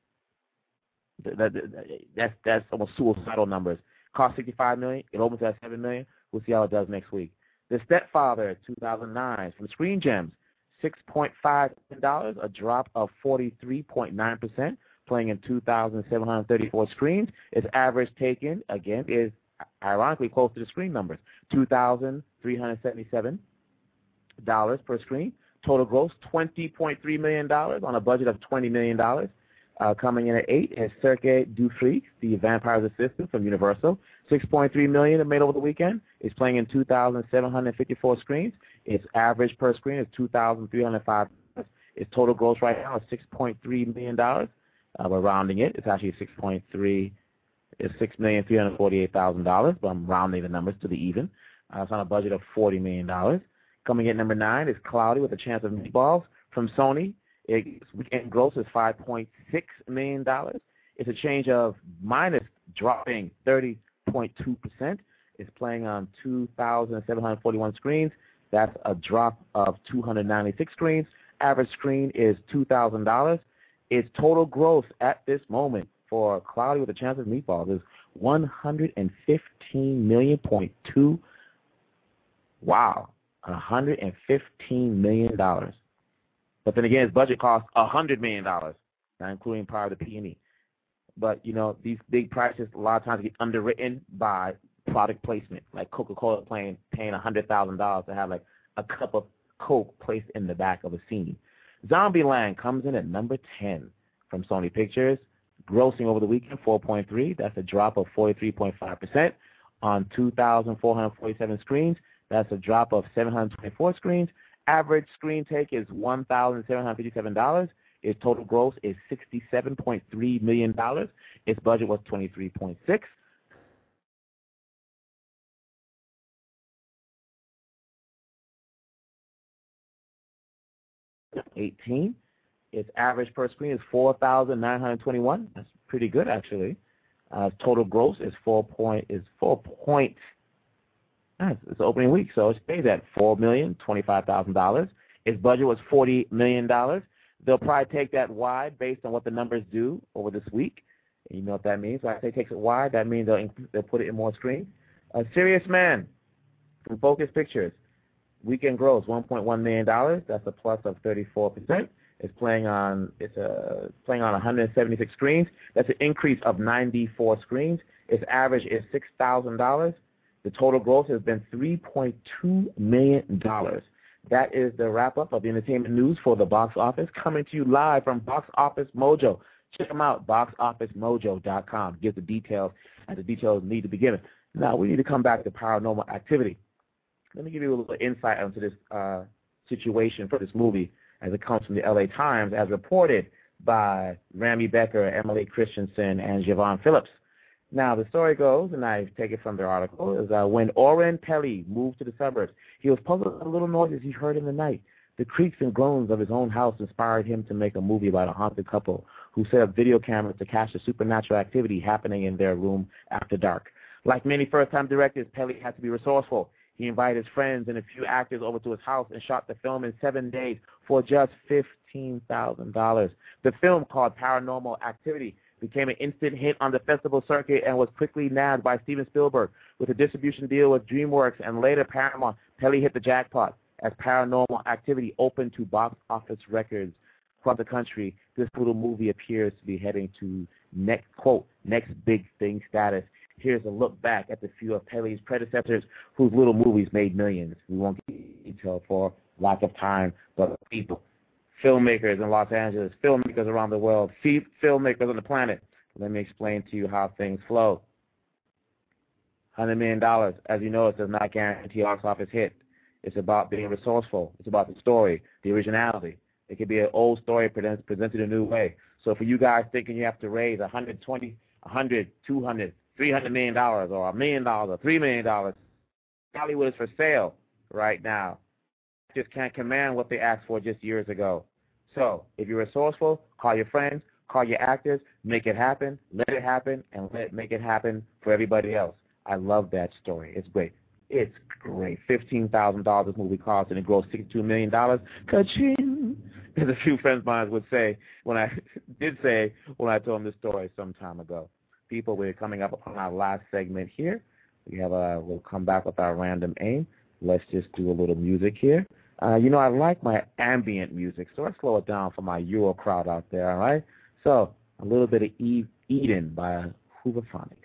That, that, that's that's almost suicidal numbers. Cost sixty-five million dollars. It opens at seven million dollars. We'll see how it does next week. The Stepfather, two thousand nine, from Screen Gems, six point five million dollars, a drop of forty-three point nine percent, playing in two thousand seven hundred thirty-four screens. Its average taken, again, is ironically close to the screen numbers, two thousand three hundred seventy-seven dollars per screen. Total gross, twenty point three million dollars on a budget of twenty million dollars. Uh, coming in at eight is Cirque du Freak, the Vampire's Assistant from Universal. six point three million dollars made over the weekend. It's playing in two thousand seven hundred fifty-four screens. Its average per screen is two thousand three hundred five dollars. Its total gross right now is six point three million dollars. Uh, we're rounding it. It's actually six point three. It's six million three hundred forty-eight thousand dollars, but I'm rounding the numbers to the even. Uh, it's on a budget of forty million dollars. Coming in number nine is Cloudy with a Chance of Meatballs from Sony. Its weekend gross is five point six million dollars. It's a change of minus, dropping thirty point two percent. It's playing on two thousand seven hundred forty-one screens. That's a drop of two hundred ninety-six screens. Average screen is two thousand dollars. Its total gross at this moment for Cloudy with a Chance of Meatballs is one hundred fifteen million point two. Wow, one hundred fifteen million dollars. But then again, its budget costs one hundred million dollars, not including part of the P and E. But, you know, these big prices a lot of times get underwritten by product placement, like Coca-Cola paying, paying one hundred thousand dollars to have, like, a cup of Coke placed in the back of a scene. Zombieland comes in at number ten from Sony Pictures, grossing over the weekend four point three. That's a drop of forty-three point five percent on two thousand four hundred forty-seven screens. That's a drop of seven hundred twenty-four screens. Average screen take is one thousand seven hundred fifty-seven dollars. Its total gross is sixty-seven point three million dollars. Its budget was twenty-three point six. eighteen. Its average per screen is four thousand nine hundred twenty-one. That's pretty good, actually. Uh, total gross is four point is four point. Nice. It's opening week, so it stays at four million twenty-five thousand dollars. Its budget was forty million dollars. They'll probably take that wide based on what the numbers do over this week. And you know what that means. When I say takes it wide, that means they'll, they'll put it in more screens. A Serious Man from Focus Pictures. Weekend gross one point one million dollars. That's a plus of thirty-four percent. It's playing on it's a playing on one hundred seventy-six screens. That's an increase of ninety-four screens. Its average is six thousand dollars. The total gross has been three point two million dollars. that is the wrap-up of the entertainment news for the box office, coming to you live from Box Office Mojo. Check them out, box office mojo dot com. Give the details, and the details need to be given. Now, we need to come back to Paranormal Activity. Let me give you a little insight into this uh, situation for this movie as it comes from the L A Times, as reported by Rami Becker, Emily Christensen, and Javon Phillips. Now, the story goes, and I take it from their article, is uh, when Oren Peli moved to the suburbs, he was puzzled by the little noises he heard in the night. The creaks and groans of his own house inspired him to make a movie about a haunted couple who set up video cameras to catch the supernatural activity happening in their room after dark. Like many first-time directors, Peli had to be resourceful. He invited his friends and a few actors over to his house and shot the film in seven days for just fifteen thousand dollars. The film, called Paranormal Activity, became an instant hit on the festival circuit and was quickly nabbed by Steven Spielberg. With a distribution deal with DreamWorks and later Paramount, Peli hit the jackpot as Paranormal Activity opened to box office records across the country. This little movie appears to be heading to next, quote, next big thing status. Here's a look back at the few of Peli's predecessors whose little movies made millions. We won't get detail for lack of time, but people, filmmakers in Los Angeles, filmmakers around the world, filmmakers on the planet. Let me explain to you how things flow. one hundred million dollars, as you know, it does not guarantee a box office hit. It's about being resourceful. It's about the story, the originality. It could be an old story presented a new way. So for you guys thinking you have to raise one hundred twenty, one hundred, two hundred, three hundred million dollars or a million dollars or three million dollars, Hollywood is for sale right now. Just can't command what they asked for just years ago. So if you're resourceful, call your friends, call your actors, make it happen, let it happen, and let make it happen for everybody else. I love that story. It's great. It's great. fifteen thousand dollars this movie cost, and it grossed sixty-two million dollars. Ka-ching! As a few friends of mine would say, when I did say when I told them this story some time ago. People, we're coming up on our last segment here. We have a, we'll come back with our random aim. Let's just do a little music here. Uh, you know, I like my ambient music, so let's slow it down for my Euro crowd out there, all right? So, a little bit of e- Eden by Hooverphonics.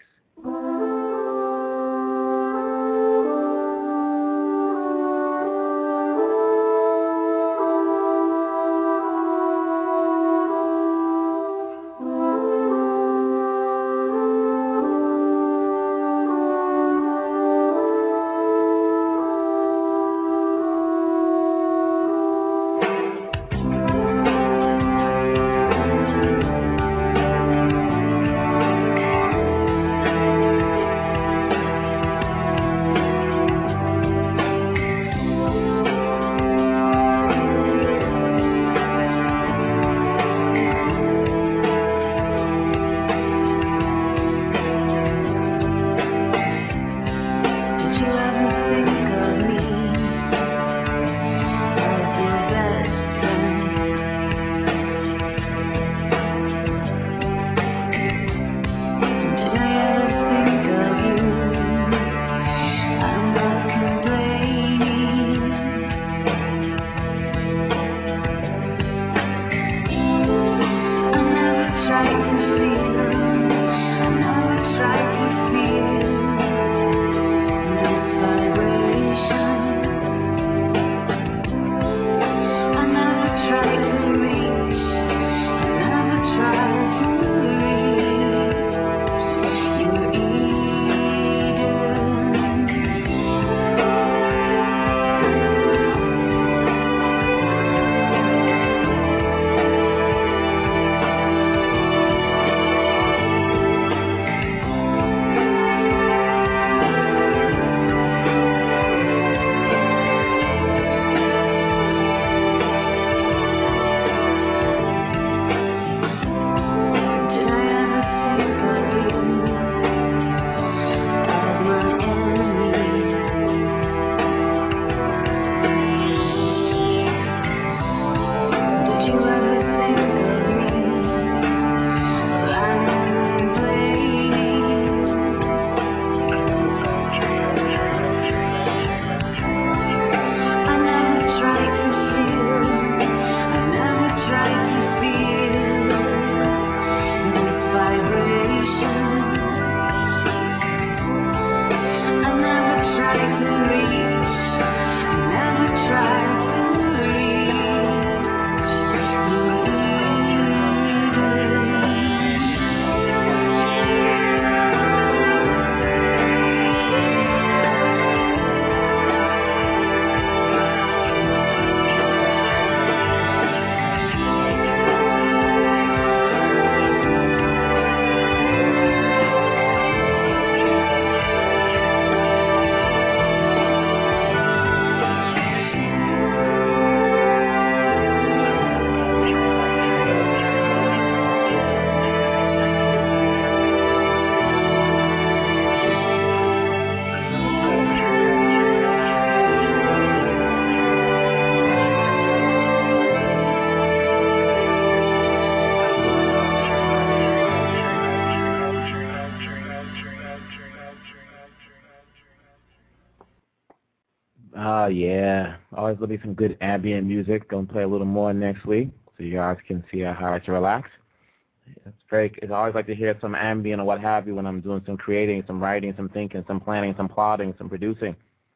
Oh, yeah. Always looking for some good ambient music. Going to play a little more next week so you guys can see how to relax. It's very. It's always like to hear some ambient or what have you when I'm doing some creating, some writing, some thinking, some planning, some plotting, some producing.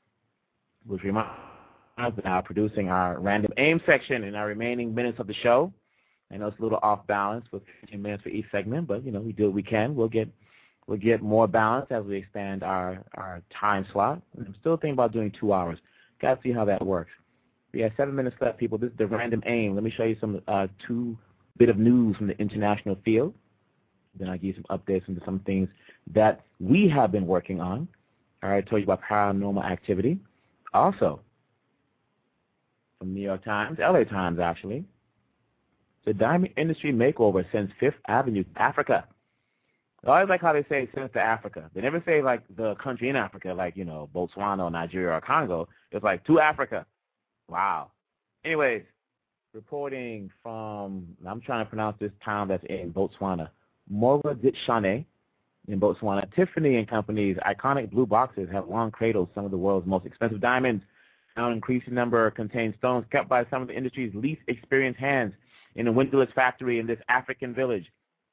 Which reminds us now producing our random aim section in our remaining minutes of the show. I know it's a little off balance with fifteen minutes for each segment, but you know we do what we can. We'll get we'll get more balance as we expand our our time slot. And I'm still thinking about doing two hours. Got to see how that works. We have seven minutes left, people. This is the random aim. Let me show you some uh, two bit of news from the international field. Then I'll give you some updates into some things that we have been working on. I already told you about paranormal activity. Also, from New York Times, L A Times actually, the diamond industry makeover sends Fifth Avenue to Africa. I always like how they say sends to Africa. They never say like the country in Africa, like, you know, Botswana or Nigeria or Congo. It's like to Africa. Wow. Anyways, reporting from, I'm trying to pronounce this town that's in Botswana, Mogaditshane in Botswana. Tiffany and Company's iconic blue boxes have long cradled some of the world's most expensive diamonds. Now an increasing number contain stones kept by some of the industry's least experienced hands in a windowless factory in this African village.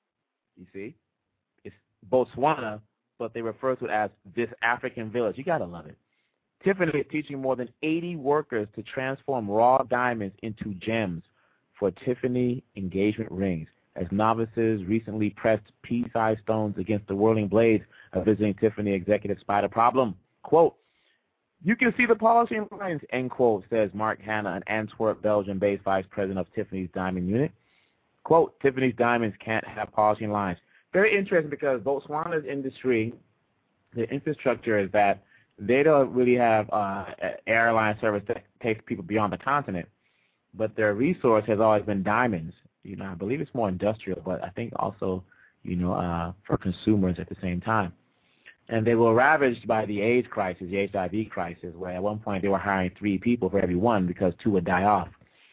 You see? It's Botswana, but they refer to it as this African village. You got to love it. Tiffany is teaching more than eighty workers to transform raw diamonds into gems for Tiffany engagement rings, as novices recently pressed pea-sized stones against the whirling blades of visiting Tiffany executive Spider Problem. Quote, "You can see the polishing lines," end quote, says Mark Hanna, an Antwerp, Belgium-based vice president of Tiffany's diamond unit. Quote, "Tiffany's diamonds can't have polishing lines." Very interesting because Botswana's industry, the infrastructure is that they don't really have uh, airline service that takes people beyond the continent, but their resource has always been diamonds. You know, I believe it's more industrial, but I think also, you know, uh, for consumers at the same time. And they were ravaged by the AIDS crisis, the H I V crisis, where at one point they were hiring three people for every one because two would die off.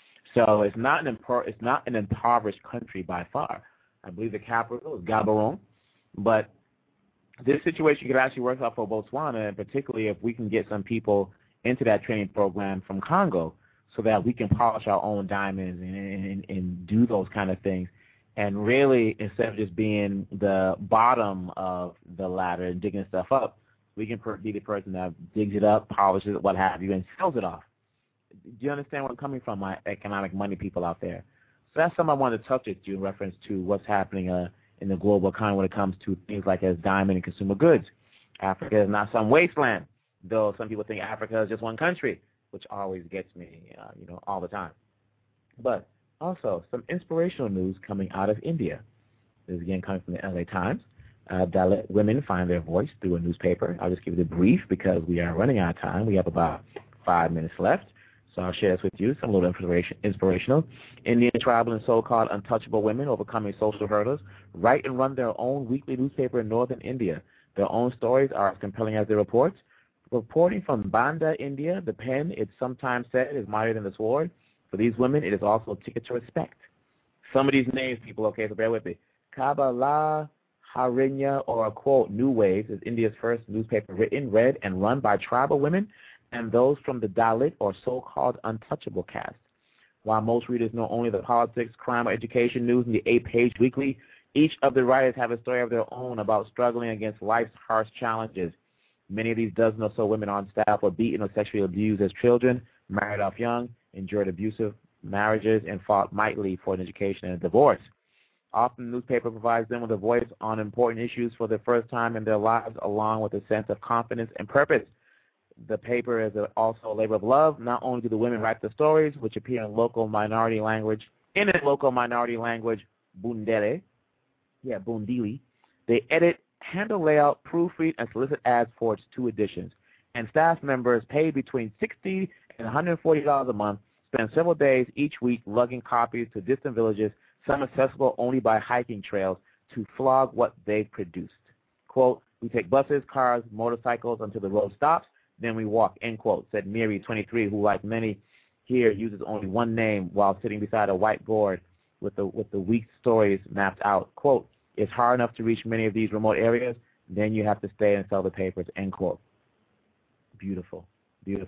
So it's not an impor- it's not an impoverished country by far. I believe the capital is Gaborone, but this situation could actually work out for Botswana, and particularly if we can get some people into that training program from Congo so that we can polish our own diamonds and, and, and do those kind of things. And really, instead of just being the bottom of the ladder and digging stuff up, we can be the person that digs it up, polishes it, what have you, and sells it off. Do you understand where I'm coming from, my economic money people out there? So that's something I wanted to touch with you in reference to what's happening uh, in the global economy when it comes to things like as diamond and consumer goods. Africa is not some wasteland, though some people think Africa is just one country, which always gets me, uh, you know, all the time. But also, some inspirational news coming out of India. This is again coming from the L A Times. Uh, Dalit women find their voice through a newspaper. I'll just give it a brief because we are running out of time. We have about five minutes left. So I'll share this with you, some little inspiration, inspirational. Indian tribal and so-called untouchable women overcoming social hurdles write and run their own weekly newspaper in northern India. Their own stories are as compelling as their reports. Reporting from Banda, India, the pen, it's sometimes said, is mightier than the sword. For these women, it is also a ticket to respect. Some of these names, people, okay, so bear with me. Kabbalah Harinya, or, quote, New Waves, is India's first newspaper written, read, and run by tribal women and those from the Dalit or so-called untouchable caste. While most readers know only the politics, crime, or education news in the eight-page weekly, each of the writers have a story of their own about struggling against life's harsh challenges. Many of these dozen or so women on staff were beaten or sexually abused as children, married off young, endured abusive marriages, and fought mightily for an education and a divorce. Often the newspaper provides them with a voice on important issues for the first time in their lives, along with a sense of confidence and purpose. The paper is also a labor of love. Not only do the women write the stories, which appear in local minority language, in a local minority language, Bundele, yeah, Bundili, they edit, handle layout, proofread, and solicit ads for its two editions. And staff members paid between sixty dollars and one hundred forty dollars a month spend several days each week lugging copies to distant villages, some accessible only by hiking trails, to flog what they've produced. Quote, "We take buses, cars, motorcycles until the road stops, then we walk," end quote, said Miri, twenty-three, who, like many here, uses only one name while sitting beside a whiteboard with the, with the week's stories mapped out. Quote, "It's hard enough to reach many of these remote areas, then you have to stay and sell the papers," end quote. Beautiful, beautiful.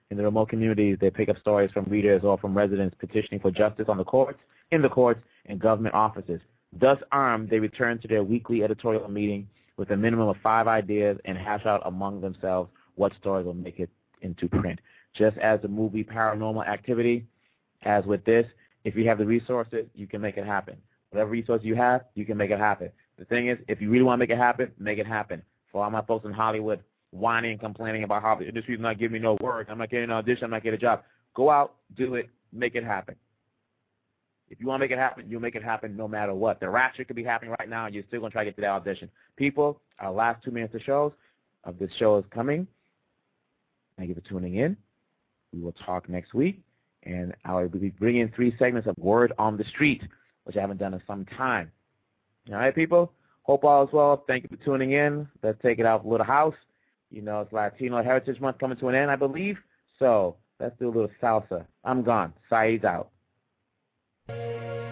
In the remote communities, they pick up stories from readers or from residents petitioning for justice on the courts, in the courts, and government offices. Thus armed, they return to their weekly editorial meeting with a minimum of five ideas and hash out among themselves what stories will make it into print. Just as the movie Paranormal Activity, as with this, if you have the resources, you can make it happen. Whatever resources you have, you can make it happen. The thing is, if you really want to make it happen, make it happen. For all my folks in Hollywood whining and complaining about how the industry's not giving me no work, I'm not getting an audition, I'm not getting a job, go out, do it, make it happen. If you want to make it happen, you'll make it happen no matter what. The rapture could be happening right now, and you're still going to try to get to that audition. People, our last two minutes of shows of this show is coming. Thank you for tuning in. We will talk next week, and I will be bringing three segments of Word on the Street, which I haven't done in some time. All right, people? Hope all is well. Thank you for tuning in. Let's take it out of Little House. You know, it's Latino Heritage Month coming to an end, I believe. So let's do a little salsa. I'm gone. Saeed's out.